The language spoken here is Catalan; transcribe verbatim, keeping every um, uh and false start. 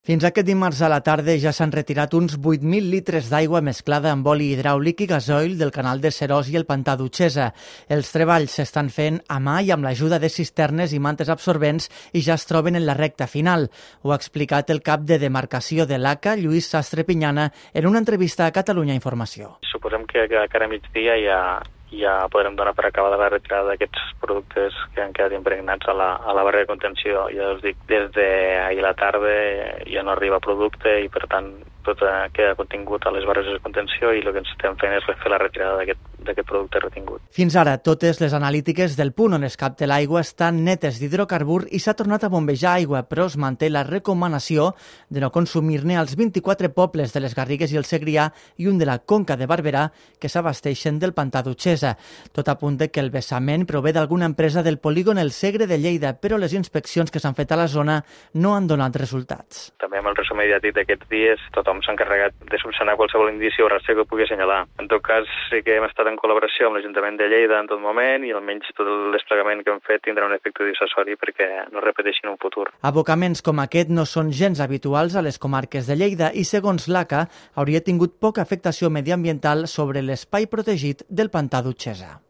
Fins aquest dimarts a la tarda ja s'han retirat uns vuit mil litres d'aigua mesclada amb oli hidràulic i gasoil del canal de Seròs i el pantà d'Utxesa. Els treballs s'estan fent a mà i amb l'ajuda de cisternes i mantes absorbents i ja es troben en la recta final. Ho ha explicat el cap de demarcació de l'A C A, Lluís Sastre Pinyana, en una entrevista a Catalunya Informació. Suposem que a cara migdia ja, ja podrem donar per acabada la retirada d'aquests productes que han quedat impregnats a la, a la barra de contenció. Ja us dic, des d'ahir a la tarda ja no arriba producte i per tant tot queda contingut a les barres de contenció i el que ens estem fent és fer la retirada d'aquest d'aquest producte retingut. Fins ara, totes les analítiques del punt on es capta l'aigua estan netes d'hidrocarbur i s'ha tornat a bombejar aigua, però es manté la recomanació de no consumir-ne als vint-i-quatre pobles de les Garrigues i el Segrià i un de la Conca de Barberà que s'abasteixen del pantà d'Utxesa. Tot apunta que el vessament prové d'alguna empresa del polígon El Segre de Lleida, però les inspeccions que s'han fet a la zona no han donat resultats. També amb el resum mediàtic d'aquests dies, tothom s'ha encarregat de subsanar qualsevol indici o rastre que pugui assenyalar. En tot cas, sí que hem estat en col·laboració amb l'Ajuntament de Lleida en tot moment i almenys tot el desplegament que hem fet tindrà un efecte dissuasori perquè no es repeteixi en un futur. Abocaments com aquest no són gens habituals a les comarques de Lleida i, segons l'A C A, hauria tingut poca afectació mediambiental sobre l'espai protegit del pantà d'Utxesa.